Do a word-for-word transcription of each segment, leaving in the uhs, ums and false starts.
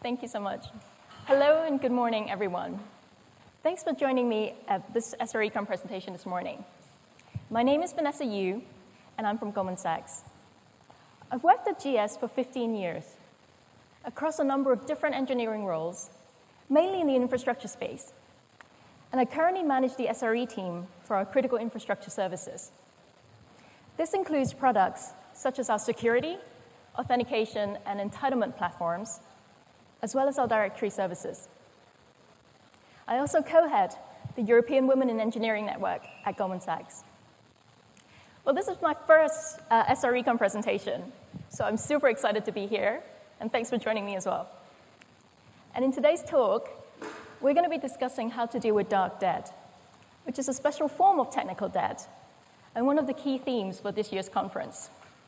Thank you so much. Hello and good morning, everyone. Thanks for joining me at this S R Econ presentation this morning. My name is Vanessa Yu, and I'm from Goldman Sachs. I've worked at G S for fifteen years, across a number of different engineering roles, mainly in the infrastructure space. And I currently manage the S R E team for our critical infrastructure services. This includes products such as our security, authentication, and entitlement platforms, as well as our directory services. I also co-head the European Women in Engineering Network at Goldman Sachs. Well, this is my first uh, S R Econ presentation, so I'm super excited to be here, and thanks for joining me as well. And in today's talk, we're going to be discussing how to deal with dark debt, which is a special form of technical debt, and one of the key themes for this year's conference.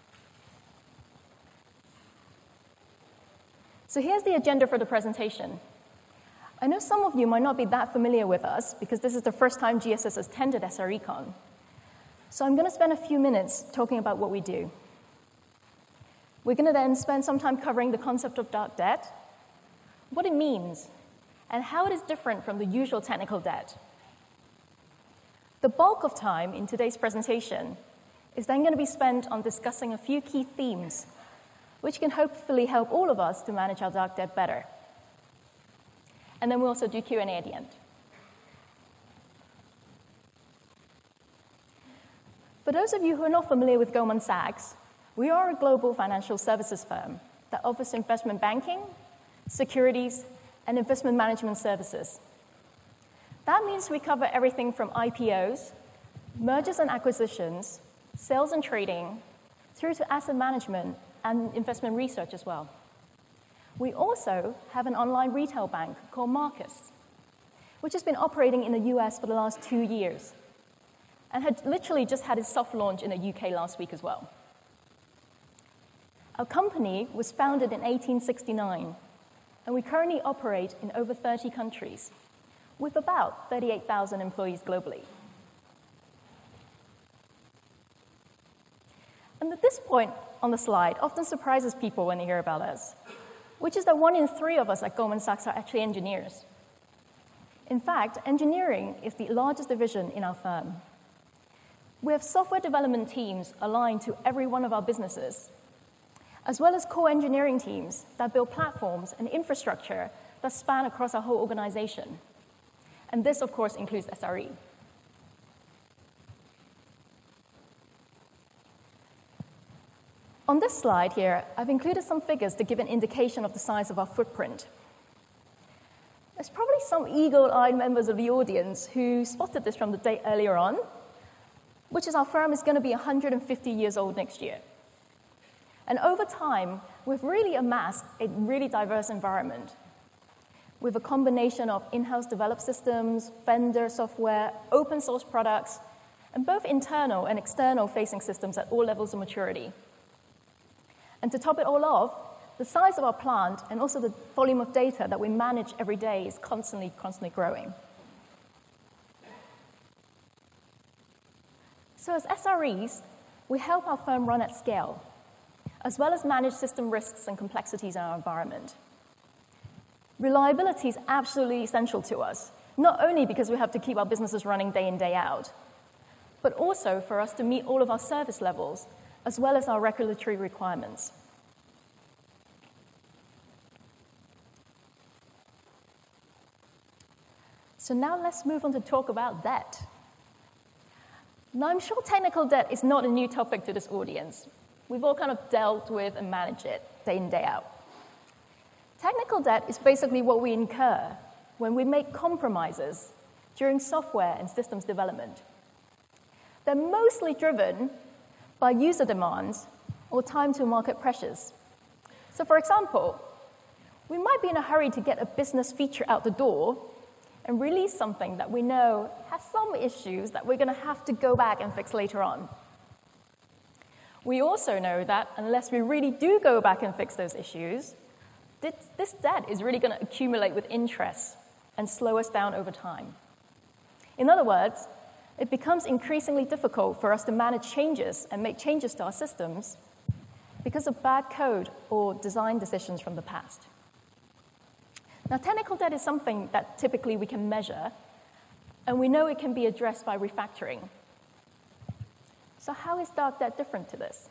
So here's the agenda for the presentation. I know some of you might not be that familiar with us because this is the first time G S S has attended S R Econ. So I'm going to spend a few minutes talking about what we do. We're going to then spend some time covering the concept of dark debt, what it means, and how it is different from the usual technical debt. The bulk of time in today's presentation is then going to be spent on discussing a few key themes which can hopefully help all of us to manage our dark debt better. And then we'll also do Q and A at the end. For those of you who are not familiar with Goldman Sachs, we are a global financial services firm that offers investment banking, securities, and investment management services. That means we cover everything from I P Os, mergers and acquisitions, sales and trading, through to asset management and investment research as well. We also have an online retail bank called Marcus, which has been operating in the U S for the last two years and had literally just had its soft launch in the U K last week as well. Our company was founded in eighteen sixty-nine, and we currently operate in over thirty countries with about thirty-eight thousand employees globally. And at this point on the slide often surprises people when they hear about us, which is that one in three of us at Goldman Sachs are actually engineers. In fact, engineering is the largest division in our firm. We have software development teams aligned to every one of our businesses, as well as core engineering teams that build platforms and infrastructure that span across our whole organization. And this, of course, includes S R E. On this slide here, I've included some figures to give an indication of the size of our footprint. There's probably some eagle-eyed members of the audience who spotted this from the day earlier on, which is our firm is going to be one hundred fifty years old next year. And over time, we've really amassed a really diverse environment with a combination of in-house developed systems, vendor software, open source products, and both internal and external facing systems at all levels of maturity. And to top it all off, the size of our plant and also the volume of data that we manage every day is constantly, constantly growing. So as S R Es, we help our firm run at scale, as well as manage system risks and complexities in our environment. Reliability is absolutely essential to us, not only because we have to keep our businesses running day in, day out, but also for us to meet all of our service levels, as well as our regulatory requirements. So now let's move on to talk about debt. Now, I'm sure technical debt is not a new topic to this audience. We've all kind of dealt with and managed it day in, day out. Technical debt is basically what we incur when we make compromises during software and systems development. They're mostly driven by user demands or time-to-market pressures. So for example, we might be in a hurry to get a business feature out the door and release something that we know has some issues that we're going to have to go back and fix later on. We also know that unless we really do go back and fix those issues, this, this debt is really going to accumulate with interest and slow us down over time. In other words, it becomes increasingly difficult for us to manage changes and make changes to our systems because of bad code or design decisions from the past. Now, technical debt is something that typically we can measure, and we know it can be addressed by refactoring. So how is dark debt different to this?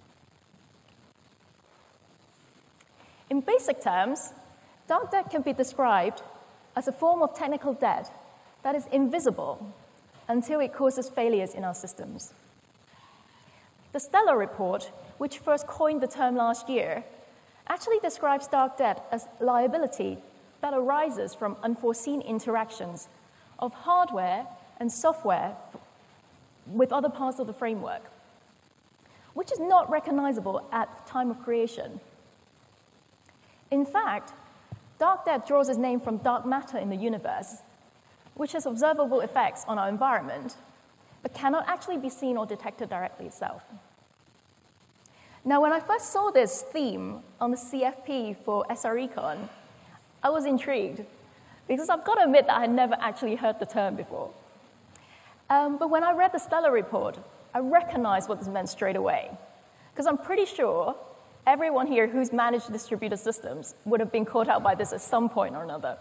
In basic terms, dark debt can be described as a form of technical debt that is invisible until it causes failures in our systems. The Stellar report, which first coined the term last year, actually describes dark debt as liability that arises from unforeseen interactions of hardware and software with other parts of the framework, which is not recognizable at the time of creation. In fact, dark debt draws its name from dark matter in the universe, which has observable effects on our environment, but cannot actually be seen or detected directly itself. Now, when I first saw this theme on the C F P for S R Econ, I was intrigued, because I've got to admit that I had never actually heard the term before. Um, but when I read the Stellar report, I recognized what this meant straight away, because I'm pretty sure everyone here who's managed distributed systems would have been caught out by this at some point or another.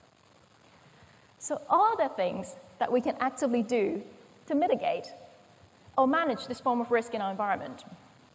So are there things that we can actively do to mitigate or manage this form of risk in our environment?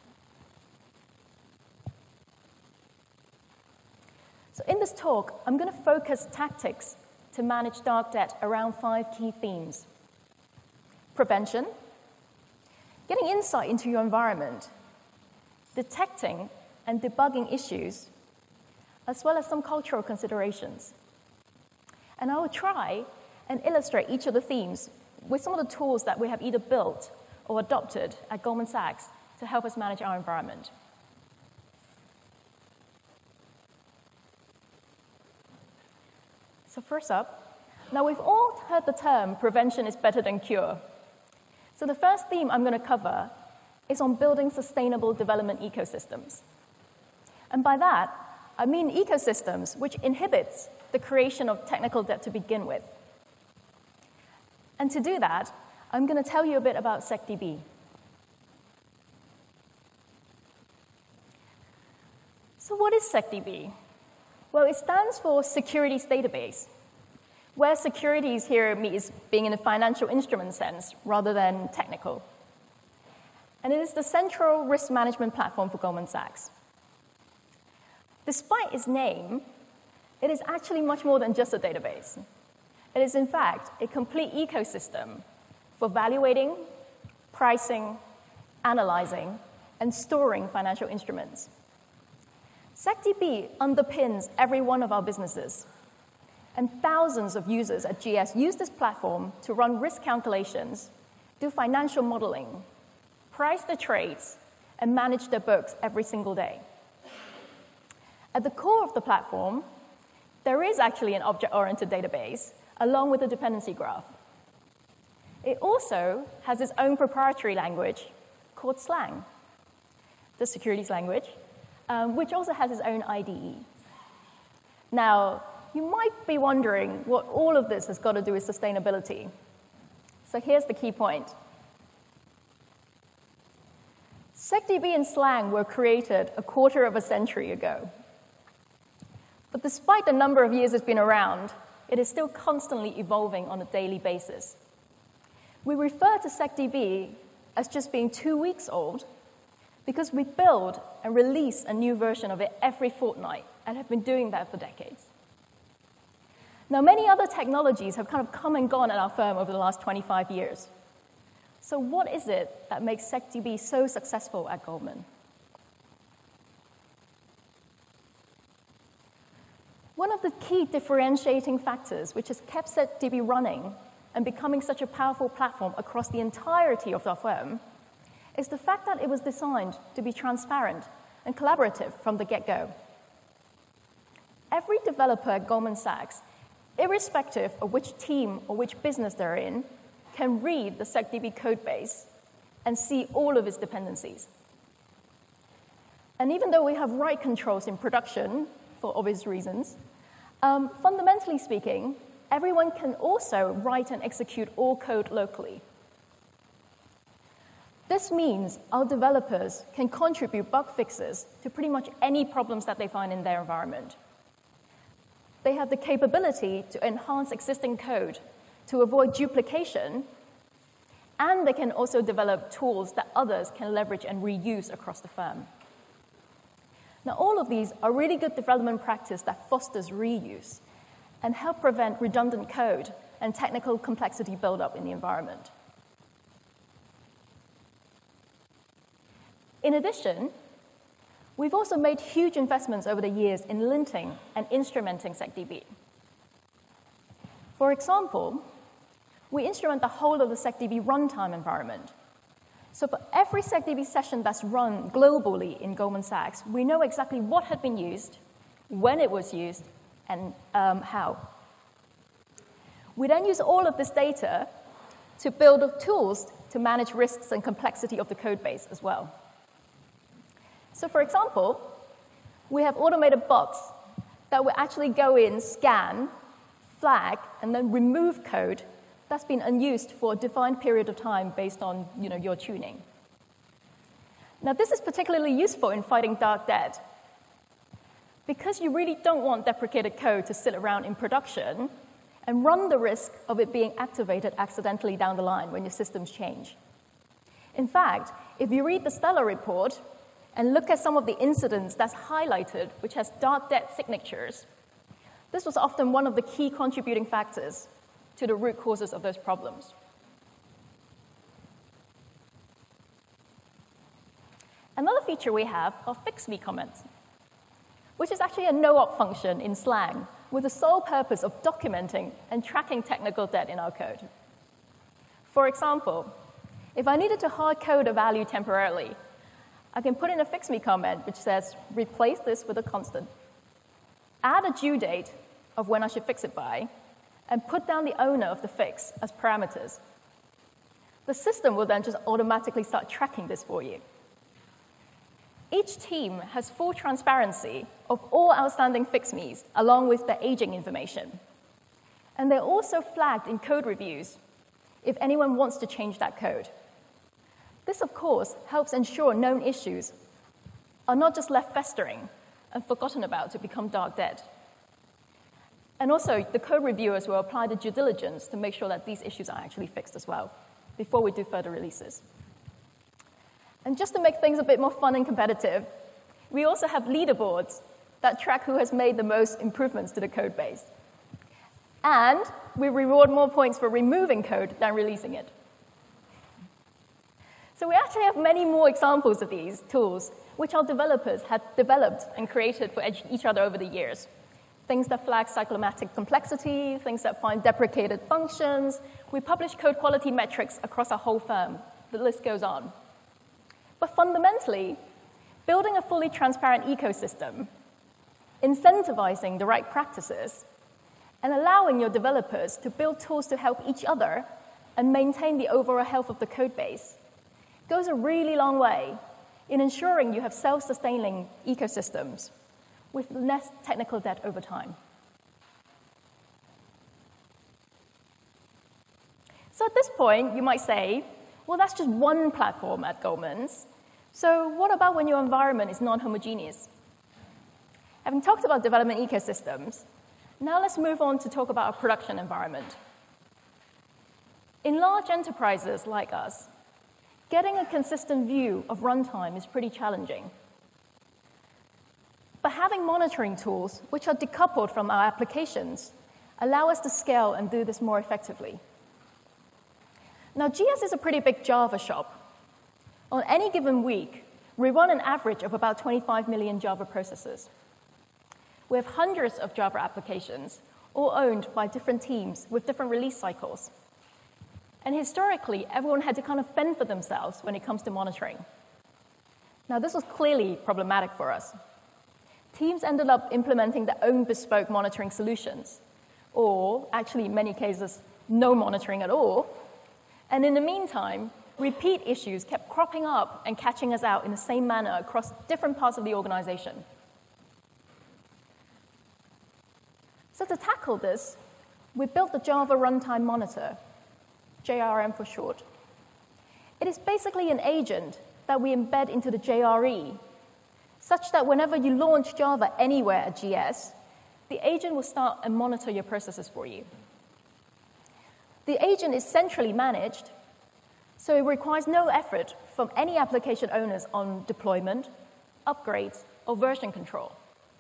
So in this talk, I'm going to focus tactics to manage dark debt around five key themes: prevention, getting insight into your environment, detecting and debugging issues, as well as some cultural considerations. And I will try and illustrate each of the themes with some of the tools that we have either built or adopted at Goldman Sachs to help us manage our environment. So first up, now we've all heard the term prevention is better than cure. So the first theme I'm going to cover is on building sustainable development ecosystems. And by that, I mean ecosystems which inhibits the creation of technical debt to begin with. And to do that, I'm going to tell you a bit about SecDB. So what is SecDB? Well, it stands for Securities Database, where securities here means being in a financial instrument sense rather than technical. And it is the central risk management platform for Goldman Sachs. Despite its name, it is actually much more than just a database. It is, in fact, a complete ecosystem for evaluating, pricing, analyzing, and storing financial instruments. SecDB underpins every one of our businesses, and thousands of users at G S use this platform to run risk calculations, do financial modeling, price their trades, and manage their books every single day. At the core of the platform, there is actually an object-oriented database, along with a dependency graph. It also has its own proprietary language called Slang, the securities language, um, which also has its own I D E. Now, you might be wondering what all of this has got to do with sustainability. So here's the key point. SecDB and Slang were created a quarter of a century ago. But despite the number of years it's been around, it is still constantly evolving on a daily basis. We refer to SecDB as just being two weeks old because we build and release a new version of it every fortnight and have been doing that for decades. Now, many other technologies have kind of come and gone at our firm over the last twenty-five years. So what is it that makes SecDB so successful at Goldman? One of the key differentiating factors which has kept SecDB running and becoming such a powerful platform across the entirety of our firm is the fact that it was designed to be transparent and collaborative from the get-go. Every developer at Goldman Sachs, irrespective of which team or which business they're in, can read the SecDB code base and see all of its dependencies. And even though we have write controls in production, for obvious reasons, um, fundamentally speaking, everyone can also write and execute all code locally. This means our developers can contribute bug fixes to pretty much any problems that they find in their environment. they have the capability to enhance existing code to avoid duplication, and they can also develop tools that others can leverage and reuse across the firm. Now, all of these are really good development practice that fosters reuse and help prevent redundant code and technical complexity buildup in the environment. In addition, we've also made huge investments over the years in linting and instrumenting SecDB. For example, we instrument the whole of the SecDB runtime environment. So for every SecDB session that's run globally in Goldman Sachs, we know exactly what had been used, when it was used, and um, how. We then use all of this data to build tools to manage risks and complexity of the code base as well. So for example, we have automated bots that will actually go in, scan, flag, and then remove code that's been unused for a defined period of time based on you know, your tuning. Now, this is particularly useful in fighting dark debt. Because you really don't want deprecated code to sit around in production and run the risk of it being activated accidentally down the line when your systems change. In fact, if you read the Stellar report and look at some of the incidents that's highlighted, which has dark debt signatures, this was often one of the key contributing factors to the root causes of those problems. Another feature we have are fix-me comments, which is actually a no-op function in Slang with the sole purpose of documenting and tracking technical debt in our code. For example, if I needed to hard code a value temporarily, I can put in a fix-me comment which says, replace this with a constant, add a due date of when I should fix it by, and put down the owner of the fix as parameters. The system will then just automatically start tracking this for you. Each team has full transparency of all outstanding fix-me's along with their aging information. And they're also flagged in code reviews if anyone wants to change that code. This, of course, helps ensure known issues are not just left festering and forgotten about to become dark debt. And also, the code reviewers will apply the due diligence to make sure that these issues are actually fixed as well before we do further releases. And just to make things a bit more fun and competitive, we also have leaderboards that track who has made the most improvements to the code base. And we reward more points for removing code than releasing it. So we actually have many more examples of these tools, which our developers have developed and created for each other over the years. Things that flag cyclomatic complexity, things that find deprecated functions. We publish code quality metrics across our whole firm. The list goes on. But fundamentally, building a fully transparent ecosystem, incentivizing the right practices, and allowing your developers to build tools to help each other and maintain the overall health of the code base goes a really long way in ensuring you have self-sustaining ecosystems with less technical debt over time. So at this point, you might say, well, that's just one platform at Goldman's. So what about when your environment is non-homogeneous? Having talked about development ecosystems, now let's move on to talk about a production environment. In large enterprises like us, getting a consistent view of runtime is pretty challenging. But having monitoring tools, which are decoupled from our applications, allow us to scale and do this more effectively. Now, G S is a pretty big Java shop. On any given week, we run an average of about twenty-five million Java processes. We have hundreds of Java applications, all owned by different teams with different release cycles. And historically, everyone had to kind of fend for themselves when it comes to monitoring. Now, this was clearly problematic for us. Teams ended up implementing their own bespoke monitoring solutions, or actually, in many cases, no monitoring at all. And in the meantime, repeat issues kept cropping up and catching us out in the same manner across different parts of the organization. So to tackle this, we built the Java Runtime Monitor, J R M for short. It is basically an agent that we embed into the J R E, such that whenever you launch Java anywhere at G S, the agent will start and monitor your processes for you. The agent is centrally managed, so it requires no effort from any application owners on deployment, upgrades, or version control.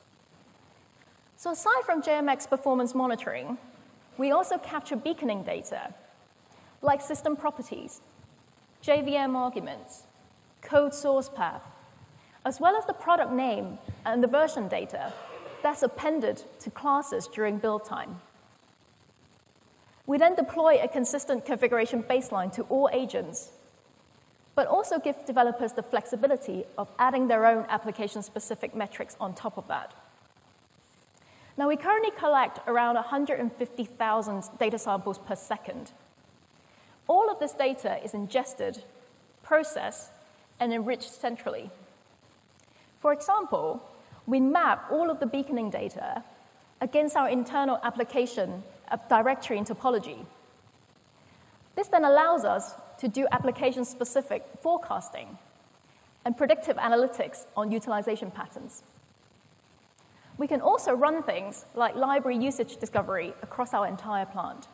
So aside from J M X performance monitoring, we also capture beaconing data, like system properties, J V M arguments, code source path, as well as the product name and the version data that's appended to classes during build time. We then deploy a consistent configuration baseline to all agents, but also give developers the flexibility of adding their own application-specific metrics on top of that. Now, we currently collect around one hundred fifty thousand data samples per second. All of this data is ingested, processed, and enriched centrally. For example, we map all of the beaconing data against our internal application directory and topology. This then allows us to do application-specific forecasting and predictive analytics on utilization patterns. We can also run things like library usage discovery across our entire plant.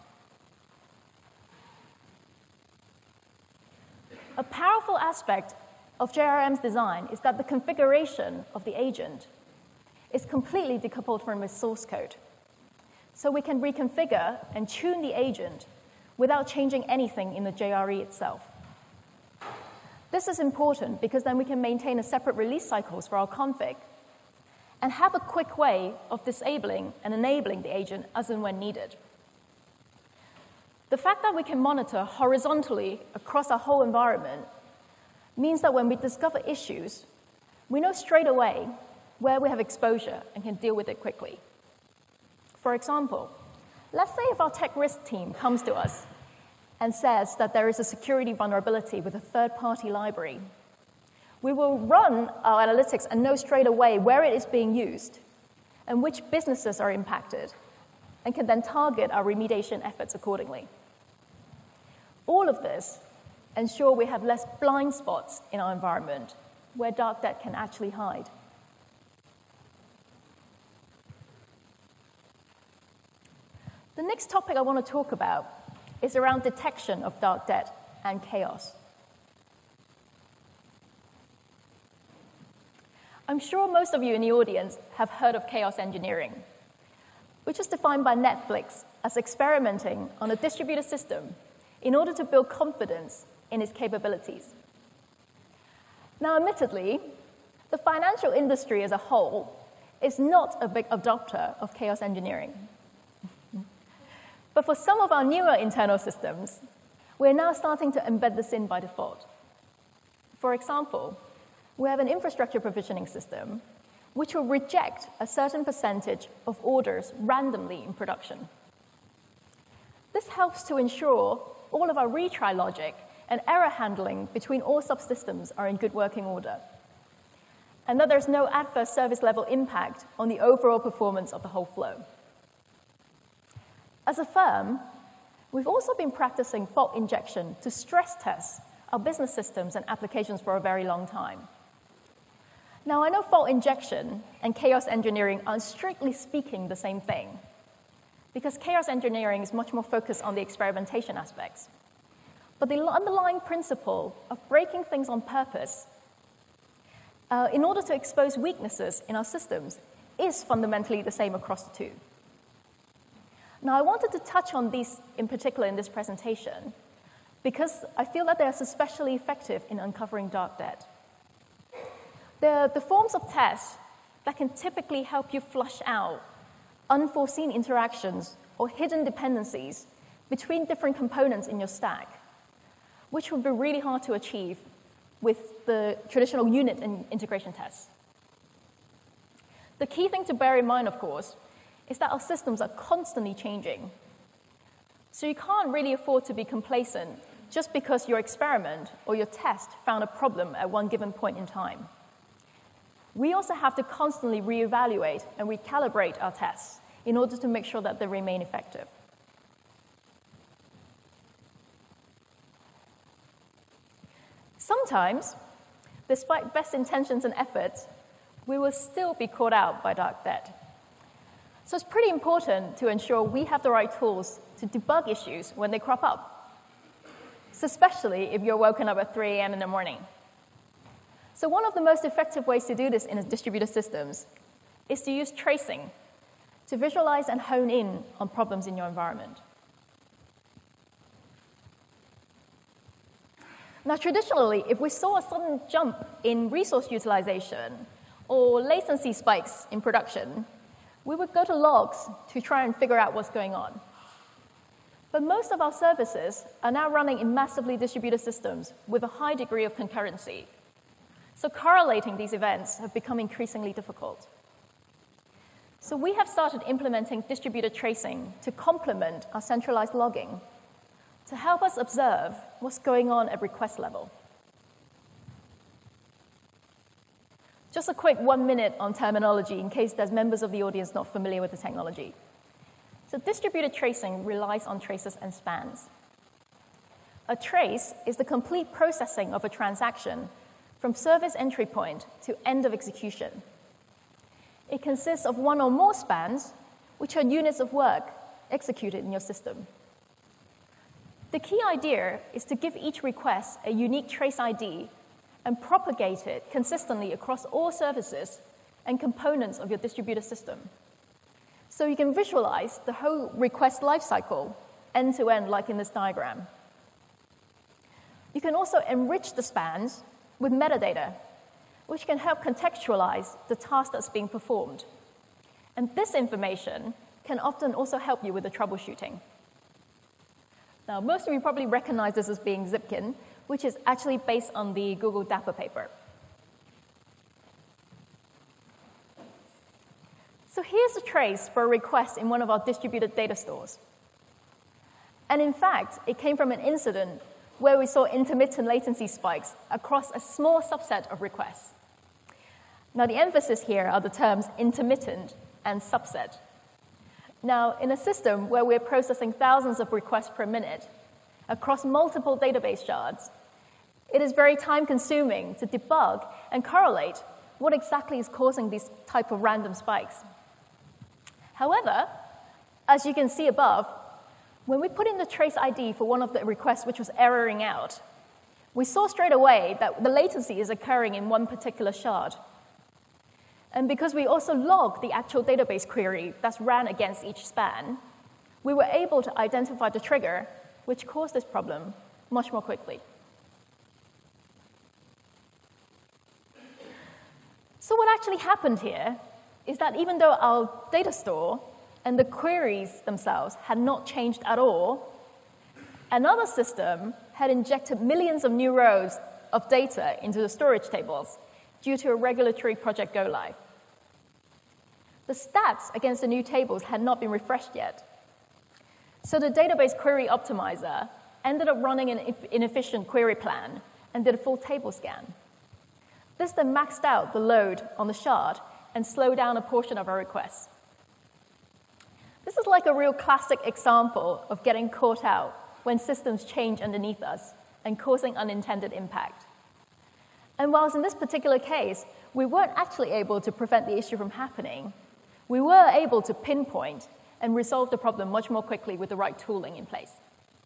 A powerful aspect of J R M's design is that the configuration of the agent is completely decoupled from its source code. So we can reconfigure and tune the agent without changing anything in the J R E itself. This is important because then we can maintain a separate release cycles for our config and have a quick way of disabling and enabling the agent as and when needed. The fact that we can monitor horizontally across our whole environment means that when we discover issues, we know straight away where we have exposure and can deal with it quickly. For example, let's say if our tech risk team comes to us and says that there is a security vulnerability with a third-party library, we will run our analytics and know straight away where it is being used and which businesses are impacted, and can then target our remediation efforts accordingly. All of this ensure we have less blind spots in our environment where dark debt can actually hide. The next topic I want to talk about is around detection of dark debt and chaos. I'm sure most of you in the audience have heard of chaos engineering, which is defined by Netflix as experimenting on a distributed system in order to build confidence in its capabilities. Now, admittedly, the financial industry as a whole is not a big adopter of chaos engineering. But for some of our newer internal systems, we're now starting to embed this in by default. For example, we have an infrastructure provisioning system which will reject a certain percentage of orders randomly in production. This helps to ensure all of our retry logic and error handling between all subsystems are in good working order, and that there's no adverse service level impact on the overall performance of the whole flow. As a firm, we've also been practicing fault injection to stress test our business systems and applications for a very long time. Now, I know fault injection and chaos engineering are strictly speaking the same thing, because chaos engineering is much more focused on the experimentation aspects. But the underlying principle of breaking things on purpose uh, in order to expose weaknesses in our systems is fundamentally the same across the two. Now, I wanted to touch on these in particular in this presentation because I feel that they're especially effective in uncovering dark debt. They're the forms of tests that can typically help you flush out unforeseen interactions or hidden dependencies between different components in your stack, which would be really hard to achieve with the traditional unit and integration tests. The key thing to bear in mind, of course, is that our systems are constantly changing. So you can't really afford to be complacent just because your experiment or your test found a problem at one given point in time. We also have to constantly reevaluate and recalibrate our tests in order to make sure that they remain effective. Sometimes, despite best intentions and efforts, we will still be caught out by dark debt. So it's pretty important to ensure we have the right tools to debug issues when they crop up, so especially if you're woken up at three A M in the morning. So one of the most effective ways to do this in distributed systems is to use tracing to visualize and hone in on problems in your environment. Now, traditionally, if we saw a sudden jump in resource utilization or latency spikes in production, we would go to logs to try and figure out what's going on. But most of our services are now running in massively distributed systems with a high degree of concurrency. So correlating these events have become increasingly difficult. So we have started implementing distributed tracing to complement our centralized logging to help us observe what's going on at request level. Just a quick one minute on terminology in case there's members of the audience not familiar with the technology. So distributed tracing relies on traces and spans. A trace is the complete processing of a transaction from service entry point to end of execution. It consists of one or more spans, which are units of work executed in your system. The key idea is to give each request a unique trace I D and propagate it consistently across all services and components of your distributed system. So you can visualize the whole request lifecycle end to end, like in this diagram. You can also enrich the spans with metadata, which can help contextualize the task that's being performed. And this information can often also help you with the troubleshooting. Now, most of you probably recognize this as being Zipkin, which is actually based on the Google Dapper paper. So here's a trace for a request in one of our distributed data stores. And in fact, it came from an incident where we saw intermittent latency spikes across a small subset of requests. Now, the emphasis here are the terms intermittent and subset. Now, in a system where we're processing thousands of requests per minute across multiple database shards, it is very time-consuming to debug and correlate what exactly is causing these type of random spikes. However, as you can see above, when we put in the trace I D for one of the requests which was erroring out, we saw straight away that the latency is occurring in one particular shard. And because we also logged the actual database query that's ran against each span, we were able to identify the trigger which caused this problem much more quickly. So what actually happened here is that even though our data store and the queries themselves had not changed at all, another system had injected millions of new rows of data into the storage tables due to a regulatory project go-live. The stats against the new tables had not been refreshed yet. So the database query optimizer ended up running an inefficient query plan and did a full table scan. This then maxed out the load on the shard and slowed down a portion of our requests. This is like a real classic example of getting caught out when systems change underneath us and causing unintended impact. And whilst in this particular case, we weren't actually able to prevent the issue from happening, we were able to pinpoint and resolve the problem much more quickly with the right tooling in place.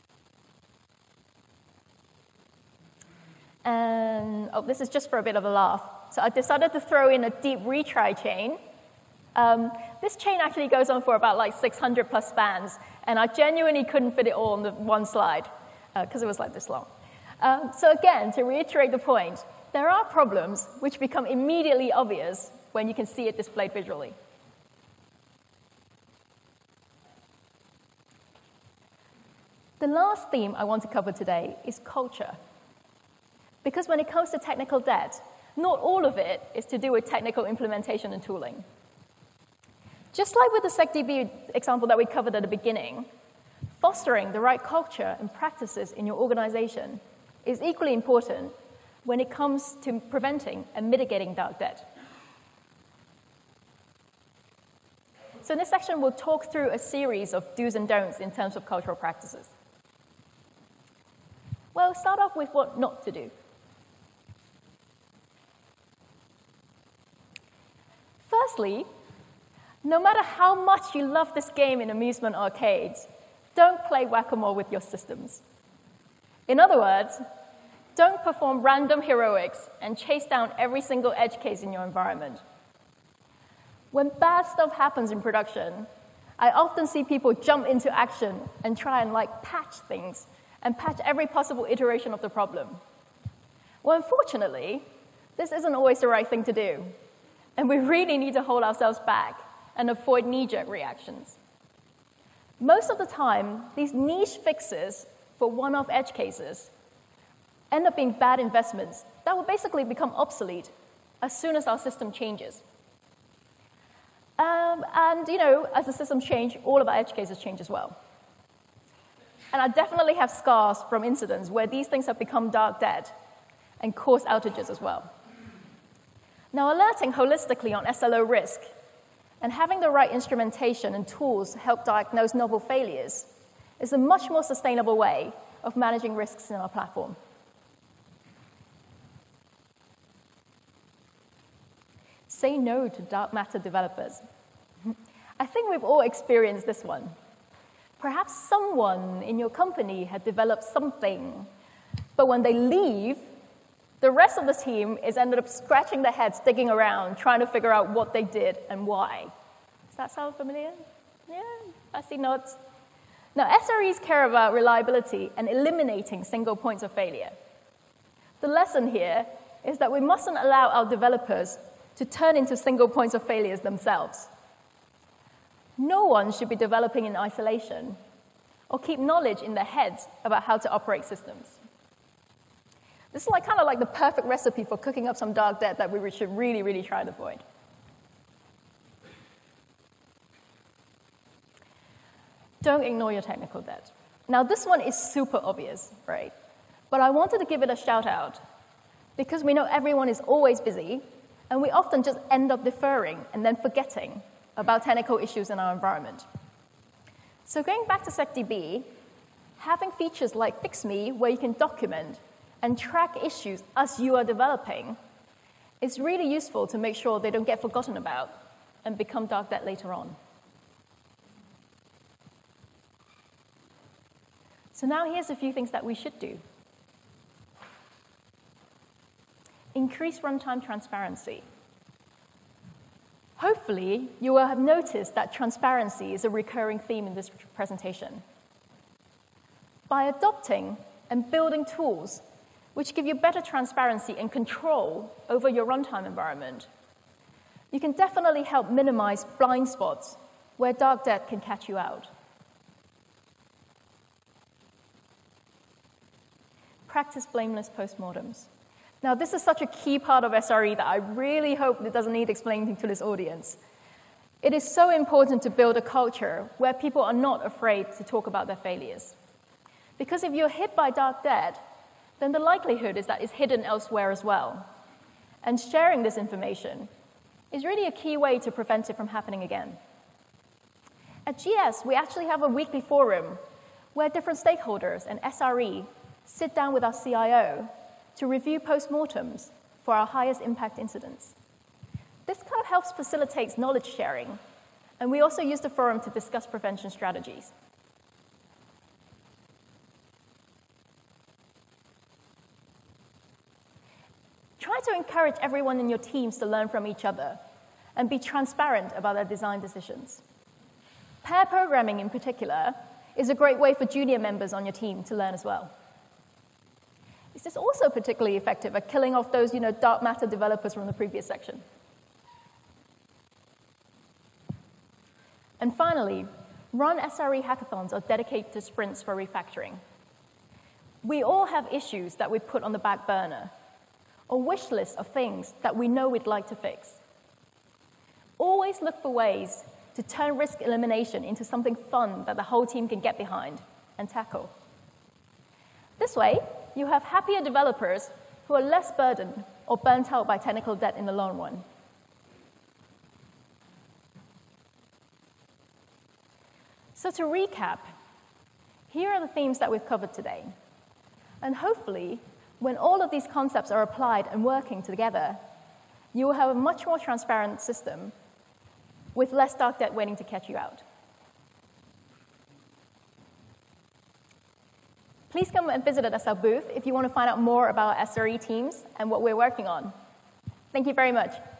And oh, this is just for a bit of a laugh. So I decided to throw in a deep retry chain. Um, this chain actually goes on for about like six hundred plus spans, and I genuinely couldn't fit it all on the one slide because uh, it was like this long. Um, so again, to reiterate the point, there are problems which become immediately obvious when you can see it displayed visually. The last theme I want to cover today is culture. Because when it comes to technical debt, not all of it is to do with technical implementation and tooling. Just like with the SecDB example that we covered at the beginning, fostering the right culture and practices in your organization is equally important when it comes to preventing and mitigating dark debt. So in this section, we'll talk through a series of do's and don'ts in terms of cultural practices. Well, start off with what not to do. Firstly, No matter how much you love this game in amusement arcades, don't play whack-a-mole with your systems. In other words, don't perform random heroics and chase down every single edge case in your environment. When bad stuff happens in production, I often see people jump into action and try and like patch things and patch every possible iteration of the problem. Well, unfortunately, this isn't always the right thing to do, and we really need to hold ourselves back and avoid knee-jerk reactions. Most of the time, these niche fixes for one-off edge cases end up being bad investments that will basically become obsolete as soon as our system changes. Um, and, you know, as the systems change, all of our edge cases change as well. And I definitely have scars from incidents where these things have become dark dead and cause outages as well. Now, alerting holistically on S L O risk and having the right instrumentation and tools to help diagnose novel failures is a much more sustainable way of managing risks in our platform. Say no to dark matter developers. I think we've all experienced this one. Perhaps someone in your company had developed something, but when they leave, the rest of the team is ended up scratching their heads, digging around, trying to figure out what they did and why. Does that sound familiar? Yeah, I see nods. Now, S R Es care about reliability and eliminating single points of failure. The lesson here is that we mustn't allow our developers to turn into single points of failures themselves. No one should be developing in isolation or keep knowledge in their heads about how to operate systems. This is like, kind of like the perfect recipe for cooking up some dark debt that we should really, really try to avoid. Don't ignore your technical debt. Now, this one is super obvious, right? But I wanted to give it a shout out because we know everyone is always busy, and we often just end up deferring and then forgetting about technical issues in our environment. So going back to SecDB, having features like FixMe, where you can document and track issues as you are developing, is really useful to make sure they don't get forgotten about and become dark debt later on. So now here's a few things that we should do. Increase runtime transparency. Hopefully, you will have noticed that transparency is a recurring theme in this presentation. By adopting and building tools which give you better transparency and control over your runtime environment, you can definitely help minimize blind spots where dark debt can catch you out. Practice blameless postmortems. Now, this is such a key part of S R E that I really hope it doesn't need explaining to this audience. It is so important to build a culture where people are not afraid to talk about their failures. Because if you're hit by dark debt, then the likelihood is that it's hidden elsewhere as well. And sharing this information is really a key way to prevent it from happening again. At G S, we actually have a weekly forum where different stakeholders and S R E sit down with our C I O to review postmortems for our highest impact incidents. This kind of helps facilitate knowledge sharing, and we also use the forum to discuss prevention strategies. Try to encourage everyone in your teams to learn from each other and be transparent about their design decisions. Pair programming, in particular, is a great way for junior members on your team to learn as well. Is this also particularly effective at killing off those, you know, dark matter developers from the previous section? And finally, run S R E hackathons or dedicated sprints for refactoring. We all have issues that we put on the back burner, or wish lists of things that we know we'd like to fix. Always look for ways to turn risk elimination into something fun that the whole team can get behind and tackle. This way, you have happier developers who are less burdened or burnt out by technical debt in the long run. So to recap, here are the themes that we've covered today. And hopefully, when all of these concepts are applied and working together, you will have a much more transparent system with less dark debt waiting to catch you out. Please come and visit us at our booth if you want to find out more about our S R E teams and what we're working on. Thank you very much.